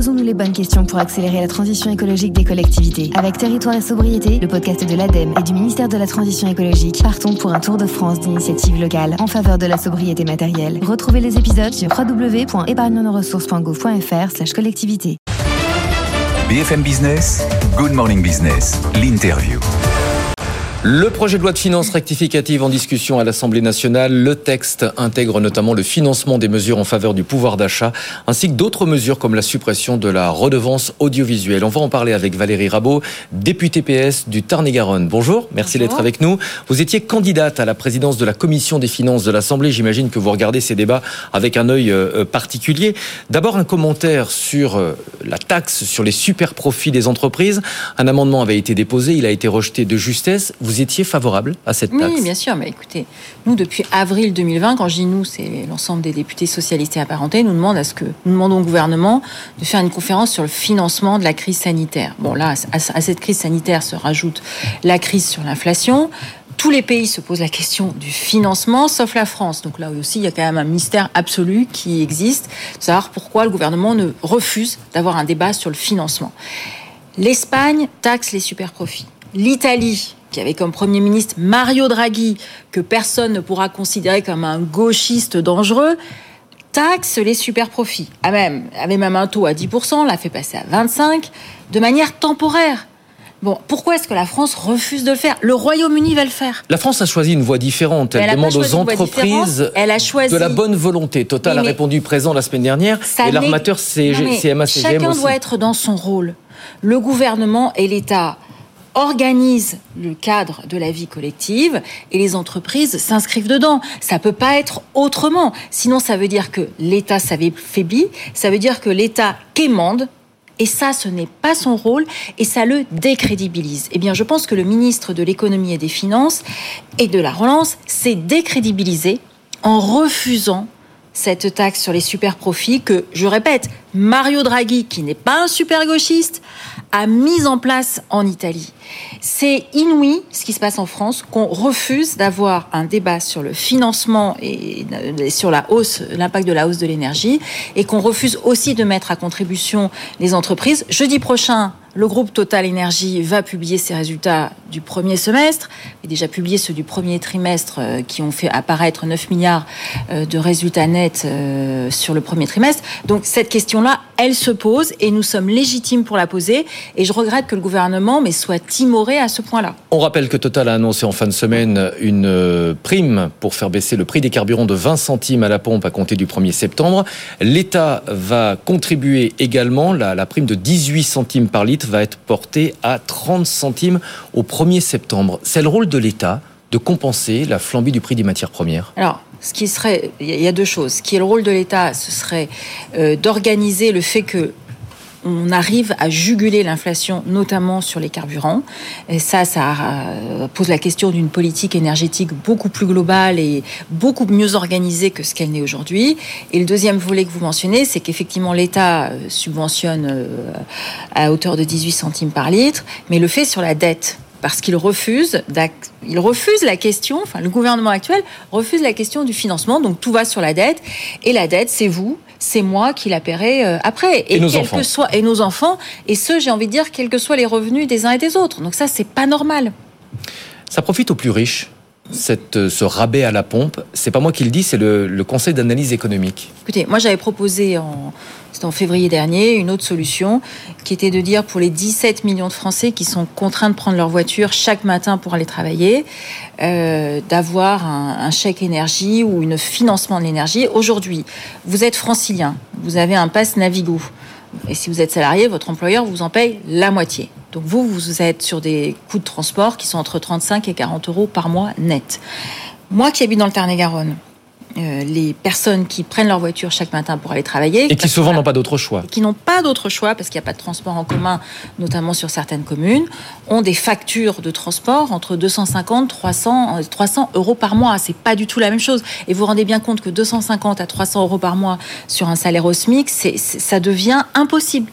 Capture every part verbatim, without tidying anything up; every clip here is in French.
Posons-nous les bonnes questions pour accélérer la transition écologique des collectivités. Avec Territoire et Sobriété, le podcast de l'ADEME et du ministère de la Transition écologique, partons pour un tour de France d'initiatives locales en faveur de la sobriété matérielle. Retrouvez les épisodes sur w w w point épargne nos ressources point gouv point f r slash collectivité. B F M Business, Good Morning Business, l'interview. Le projet de loi de finances rectificative en discussion à l'Assemblée nationale. Le texte intègre notamment le financement des mesures en faveur du pouvoir d'achat, ainsi que d'autres mesures comme la suppression de la redevance audiovisuelle. On va en parler avec Valérie Rabault, députée P S du Tarn-et-Garonne. Bonjour, merci Bonjour. d'être avec nous. Vous étiez candidate à la présidence de la Commission des finances de l'Assemblée. J'imagine que vous regardez ces débats avec un œil particulier. D'abord, un commentaire sur la taxe sur les super profits des entreprises. Un amendement avait été déposé, il a été rejeté de justesse. Vous étiez favorable à cette taxe ? Oui, bien sûr. Mais écoutez, nous, depuis avril deux mille vingt, quand je dis nous, c'est l'ensemble des députés socialistes et apparentés, nous demandons, à ce que, nous demandons au gouvernement de faire une conférence sur le financement de la crise sanitaire. Bon, là, à cette crise sanitaire se rajoute la crise sur l'inflation. Tous les pays se posent la question du financement, sauf la France. Donc là aussi, il y a quand même un mystère absolu qui existe, de savoir pourquoi le gouvernement ne refuse d'avoir un débat sur le financement. L'Espagne taxe les super profits. L'Italie, qui avait comme Premier ministre Mario Draghi, que personne ne pourra considérer comme un gauchiste dangereux, taxe les super profits. Ah même, avait même un taux à dix pour cent, l'a fait passer à vingt-cinq pour cent, de manière temporaire. Bon, pourquoi est-ce que la France refuse de le faire ? Le Royaume-Uni va le faire. La France a choisi une voie différente. Elle, elle demande aux entreprises elle a choisi... de la bonne volonté. Total oui, a répondu présent la semaine dernière et l'armateur C M A C G M chacun aussi. doit être dans son rôle. Le gouvernement et l'État organise le cadre de la vie collective et les entreprises s'inscrivent dedans. Ça ne peut pas être autrement. Sinon, ça veut dire que l'État s'affaiblit, ça veut dire que l'État quémande, et ça, ce n'est pas son rôle, et ça le décrédibilise. Eh bien, je pense que le ministre de l'économie et des finances et de la relance s'est décrédibilisé en refusant cette taxe sur les super profits que, je répète, Mario Draghi, qui n'est pas un super gauchiste, a mise en place en Italie. C'est inouï ce qui se passe en France, qu'on refuse d'avoir un débat sur le financement et sur la hausse, l'impact de la hausse de l'énergie, et qu'on refuse aussi de mettre à contribution les entreprises. Jeudi prochain, le groupe Total Énergie va publier ses résultats du premier semestre, et déjà publié ceux du premier trimestre qui ont fait apparaître neuf milliards de résultats nets sur le premier trimestre. Donc cette question-là, elle se pose et nous sommes légitimes pour la poser. Et je regrette que le gouvernement mais soit timoré à ce point-là. On rappelle que Total a annoncé en fin de semaine une prime pour faire baisser le prix des carburants de vingt centimes à la pompe à compter du premier septembre. L'État va contribuer également. La, la prime de dix-huit centimes par litre va être portée à trente centimes au premier septembre. C'est le rôle de l'État de compenser la flambée du prix des matières premières ? Alors, ce qui serait, il y a deux choses. Ce qui est le rôle de l'État, ce serait euh, d'organiser le fait que on arrive à juguler l'inflation, notamment sur les carburants. Et ça, ça euh, pose la question d'une politique énergétique beaucoup plus globale et beaucoup mieux organisée que ce qu'elle n'est aujourd'hui. Et le deuxième volet que vous mentionnez, c'est qu'effectivement l'État subventionne euh, à hauteur de dix-huit centimes par litre, mais le fait sur la dette. Parce qu'il refuse, il refuse la question, enfin le gouvernement actuel refuse la question du financement, donc tout va sur la dette, et la dette, c'est vous, c'est moi qui la paierai après. Et, et nos enfants. Soit, et nos enfants, et ce, j'ai envie de dire, quels que soient les revenus des uns et des autres. Donc ça, c'est pas normal. Ça profite aux plus riches, cette, ce rabais à la pompe. C'est pas moi qui le dis, c'est le, le Conseil d'analyse économique. Écoutez, moi j'avais proposé en... C'était en février dernier, une autre solution qui était de dire pour les dix-sept millions de Français qui sont contraints de prendre leur voiture chaque matin pour aller travailler, euh, d'avoir un, un chèque énergie ou un financement de l'énergie. Aujourd'hui, vous êtes francilien, vous avez un pass Navigo. Et si vous êtes salarié, votre employeur vous en paye la moitié. Donc vous, vous êtes sur des coûts de transport qui sont entre trente-cinq et quarante euros par mois net. Moi qui habite dans le Tarn-et-Garonne, Euh, les personnes qui prennent leur voiture chaque matin pour aller travailler... Et qui souvent n'ont pas d'autre choix. Qui n'ont pas d'autre choix, parce qu'il n'y a pas de transport en commun, notamment sur certaines communes, ont des factures de transport entre deux cent cinquante et trois cents euros par mois. C'est pas du tout la même chose. Et vous vous rendez bien compte que deux cent cinquante à trois cents euros par mois sur un salaire au SMIC, c'est, c'est, ça devient impossible.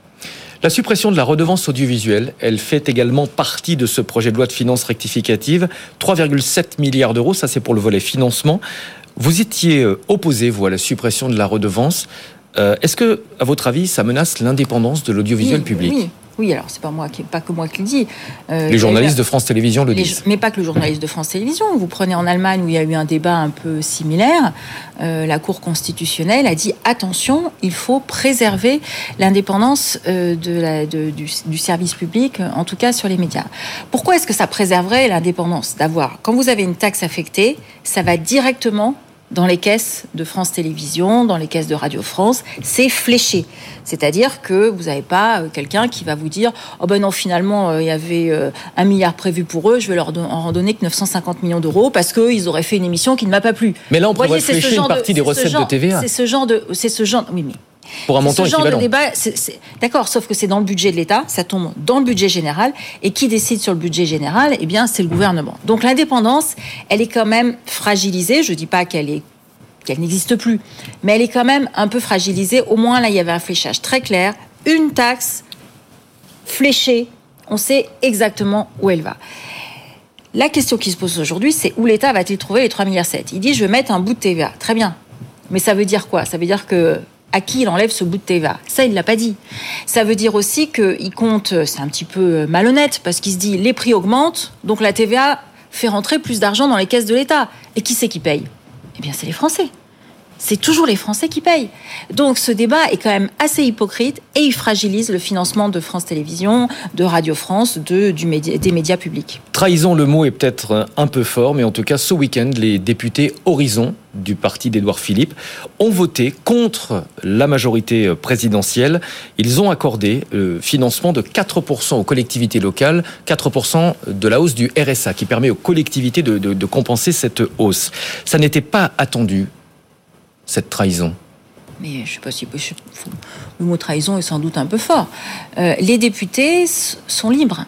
La suppression de la redevance audiovisuelle, elle fait également partie de ce projet de loi de finances rectificative. trois virgule sept milliards d'euros, ça c'est pour le volet financement. Vous étiez opposé, vous, à la suppression de la redevance. Euh, est-ce que, à votre avis, ça menace l'indépendance de l'audiovisuel oui, public ? Oui. Oui, alors c'est pas moi qui, pas que moi qui le dis. Euh, les journalistes de France Télévisions le les, disent. Mais pas que le journaliste de France Télévisions. Vous prenez en Allemagne où il y a eu un débat un peu similaire. Euh, la Cour constitutionnelle a dit attention, il faut préserver l'indépendance euh, de la, de, du, du service public, en tout cas sur les médias. Pourquoi est-ce que ça préserverait l'indépendance d'avoir, quand vous avez une taxe affectée, ça va directement dans les caisses de France Télévisions, dans les caisses de Radio France, c'est fléché. C'est-à-dire que vous n'avez pas quelqu'un qui va vous dire « Oh ben non, finalement, il euh, y avait euh, un milliard prévu pour eux, je vais leur don- en donner que neuf cent cinquante millions d'euros parce qu'ils auraient fait une émission qui ne m'a pas plu. » Mais là, on pourrait flécher une partie de, des recettes genre, de T V A. C'est ce genre de... C'est ce genre, oui, mais... Pour un montant ce genre équivalent. de débat, c'est, c'est, d'accord, sauf que c'est dans le budget de l'État, ça tombe dans le budget général, et qui décide sur le budget général, eh bien, c'est le gouvernement. Donc l'indépendance, elle est quand même fragilisée. Je ne dis pas qu'elle est qu'elle n'existe plus, mais elle est quand même un peu fragilisée. Au moins, là, il y avait un fléchage très clair, une taxe fléchée, on sait exactement où elle va. La question qui se pose aujourd'hui, c'est où l'État va-t-il trouver les trois virgule sept milliards ? Il dit, je vais mettre un bout de T V A. Très bien. Mais ça veut dire quoi ? Ça veut dire que à qui il enlève ce bout de T V A ? Ça, il ne l'a pas dit. Ça veut dire aussi qu'il compte, c'est un petit peu malhonnête, parce qu'il se dit, les prix augmentent, donc la T V A fait rentrer plus d'argent dans les caisses de l'État. Et qui c'est qui paye ? Eh bien, c'est les Français. C'est toujours les Français qui payent. Donc, ce débat est quand même assez hypocrite et il fragilise le financement de France Télévisions, de Radio France, de, du média, des médias publics. Trahison, le mot est peut-être un peu fort, mais en tout cas, ce week-end, les députés Horizon du parti d'Édouard Philippe ont voté contre la majorité présidentielle. Ils ont accordé le financement de quatre pour cent aux collectivités locales, quatre pour cent de la hausse du R S A qui permet aux collectivités de, de, de compenser cette hausse. Ça n'était pas attendu, cette trahison. Mais je ne sais pas si je, le mot trahison est sans doute un peu fort. Euh, les députés s- sont libres.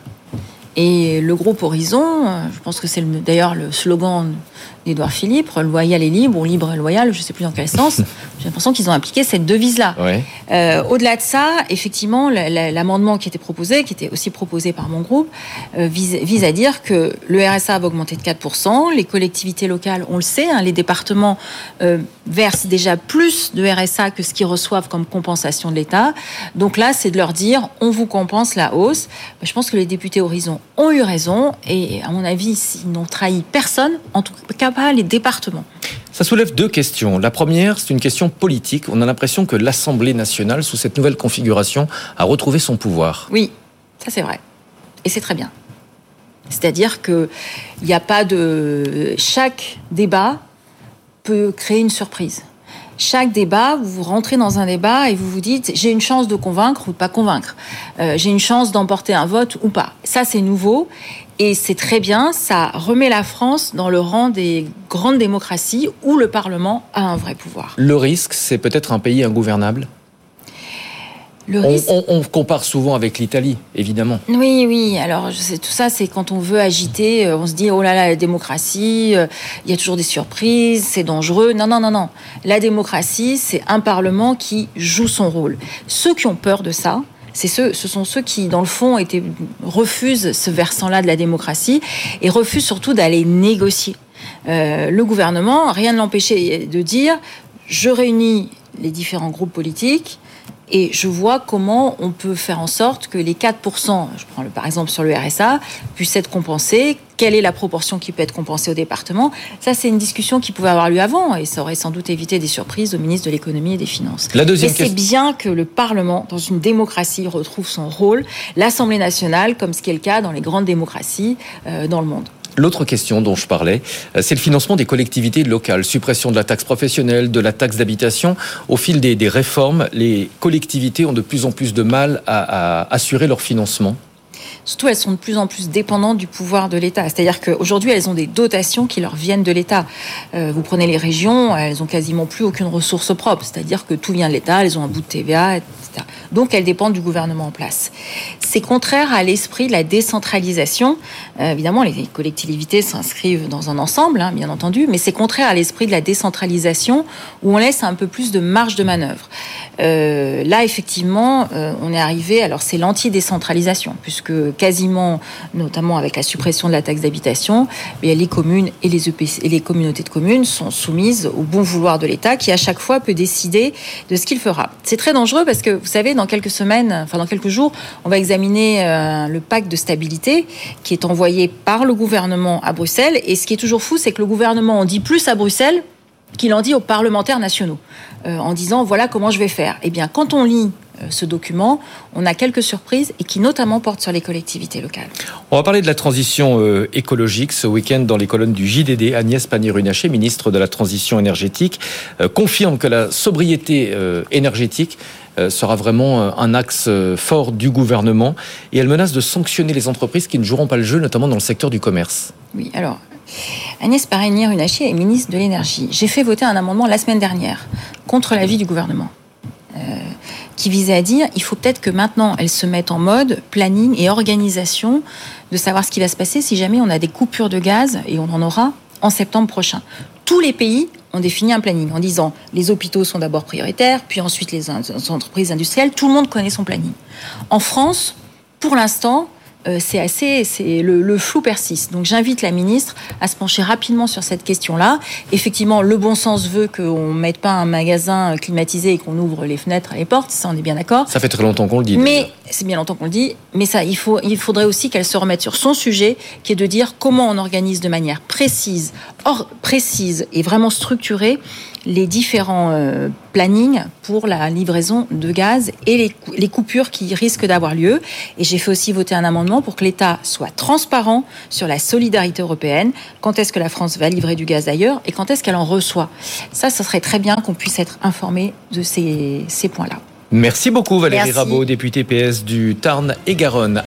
Et le groupe Horizon, je pense que c'est le, d'ailleurs le slogan d'Édouard Philippe, loyal et libre, ou libre et loyal, je ne sais plus dans quel sens. J'ai l'impression qu'ils ont appliqué cette devise-là. Ouais. Euh, au-delà de ça, effectivement, l'amendement qui était proposé, qui était aussi proposé par mon groupe, euh, vise, vise à dire que le R S A va augmenter de quatre pour cent. Les collectivités locales, on le sait, hein, les départements euh, versent déjà plus de R S A que ce qu'ils reçoivent comme compensation de l'État. Donc là, c'est de leur dire, on vous compense la hausse. Je pense que les députés Horizon ont eu raison et, à mon avis, ils n'ont trahi personne, en tout cas pas les départements. Ça soulève deux questions. La première, c'est une question politique. On a l'impression que l'Assemblée nationale, sous cette nouvelle configuration, a retrouvé son pouvoir. Oui, ça c'est vrai. Et c'est très bien. C'est-à-dire qu'il n'y a pas de... Chaque débat peut créer une surprise. Chaque débat, vous rentrez dans un débat et vous vous dites j'ai une chance de convaincre ou de pas convaincre. Euh, j'ai une chance d'emporter un vote ou pas. Ça, c'est nouveau et c'est très bien. Ça remet la France dans le rang des grandes démocraties où le Parlement a un vrai pouvoir. Le risque, c'est peut-être un pays ingouvernable ? Le on, risque... on, on compare souvent avec l'Italie, évidemment. Oui, oui. Alors, je sais, tout ça, c'est quand on veut agiter, on se dit, oh là là, la démocratie, il euh, y a toujours des surprises, c'est dangereux. Non, non, non, non. La démocratie, c'est un Parlement qui joue son rôle. Ceux qui ont peur de ça, c'est ceux, ce sont ceux qui, dans le fond, étaient, refusent ce versant-là de la démocratie et refusent surtout d'aller négocier. Euh, le gouvernement, rien ne l'empêchait de dire, je réunis les différents groupes politiques, et je vois comment on peut faire en sorte que les quatre pour cent, je prends le, par exemple sur le R S A, puissent être compensés. Quelle est la proportion qui peut être compensée au département ? Ça, c'est une discussion qui pouvait avoir lieu avant et ça aurait sans doute évité des surprises au ministre de l'économie et des Finances. La deuxième et c'est question... bien que le Parlement, dans une démocratie, retrouve son rôle, l'Assemblée nationale, comme ce qui est le cas dans les grandes démocraties euh, dans le monde. L'autre question dont je parlais, c'est le financement des collectivités locales. Suppression de la taxe professionnelle, de la taxe d'habitation. Au fil des, des réformes, les collectivités ont de plus en plus de mal à, à assurer leur financement. Surtout, elles sont de plus en plus dépendantes du pouvoir de l'État. C'est-à-dire qu'aujourd'hui, elles ont des dotations qui leur viennent de l'État. Euh, vous prenez les régions, elles ont quasiment plus aucune ressource propre. C'est-à-dire que tout vient de l'État, elles ont un bout de T V A, et cetera. Donc, elles dépendent du gouvernement en place. C'est contraire à l'esprit de la décentralisation. Euh, évidemment, les collectivités s'inscrivent dans un ensemble, hein, bien entendu, mais c'est contraire à l'esprit de la décentralisation où on laisse un peu plus de marge de manœuvre. Euh, là, effectivement, euh, on est arrivé... Alors, c'est l'anti-décentralisation, puisque que quasiment, notamment avec la suppression de la taxe d'habitation, eh les communes et les E P C, et les communautés de communes sont soumises au bon vouloir de l'État qui, à chaque fois, peut décider de ce qu'il fera. C'est très dangereux parce que, vous savez, dans quelques semaines, enfin dans quelques jours, on va examiner euh, le pacte de stabilité qui est envoyé par le gouvernement à Bruxelles. Et ce qui est toujours fou, c'est que le gouvernement en dit plus à Bruxelles qu'il en dit aux parlementaires nationaux, euh, en disant voilà comment je vais faire. Eh bien, quand on lit euh, ce document, on a quelques surprises et qui notamment portent sur les collectivités locales. On va parler de la transition euh, écologique. Ce week-end, dans les colonnes du J D D, Agnès Pannier-Runacher, ministre de la Transition énergétique, euh, confirme que la sobriété euh, énergétique euh, sera vraiment euh, un axe euh, fort du gouvernement. Et elle menace de sanctionner les entreprises qui ne joueront pas le jeu, notamment dans le secteur du commerce. Oui, alors... Agnès Pannier-Runacher est ministre de l'Énergie. J'ai fait voter un amendement la semaine dernière contre l'avis du gouvernement euh, qui visait à dire il faut peut-être que maintenant elle se mette en mode planning et organisation de savoir ce qui va se passer si jamais on a des coupures de gaz, et on en aura en septembre prochain. Tous les pays ont défini un planning en disant les hôpitaux sont d'abord prioritaires, puis ensuite les entreprises industrielles. Tout le monde connaît son planning. En France, pour l'instant, Euh, c'est assez, c'est le, le flou persiste. Donc j'invite la ministre à se pencher rapidement sur cette question-là. Effectivement, le bon sens veut qu'on ne mette pas un magasin climatisé et qu'on ouvre les fenêtres et les portes. Ça, on est bien d'accord. Ça fait très longtemps qu'on le dit. Mais d'ailleurs. c'est bien longtemps qu'on le dit. Mais ça, il faut, il faudrait aussi qu'elle se remette sur son sujet, qui est de dire comment on organise de manière précise, or, précise et vraiment structurée les différents euh, plannings pour la livraison de gaz et les, les coupures qui risquent d'avoir lieu. Et j'ai fait aussi voter un amendement pour que l'État soit transparent sur la solidarité européenne. Quand est-ce que la France va livrer du gaz ailleurs et quand est-ce qu'elle en reçoit? Ça, ça serait très bien qu'on puisse être informé de ces, ces points-là. Merci beaucoup Valérie Merci. Rabault, députée P S du Tarn et Garonne.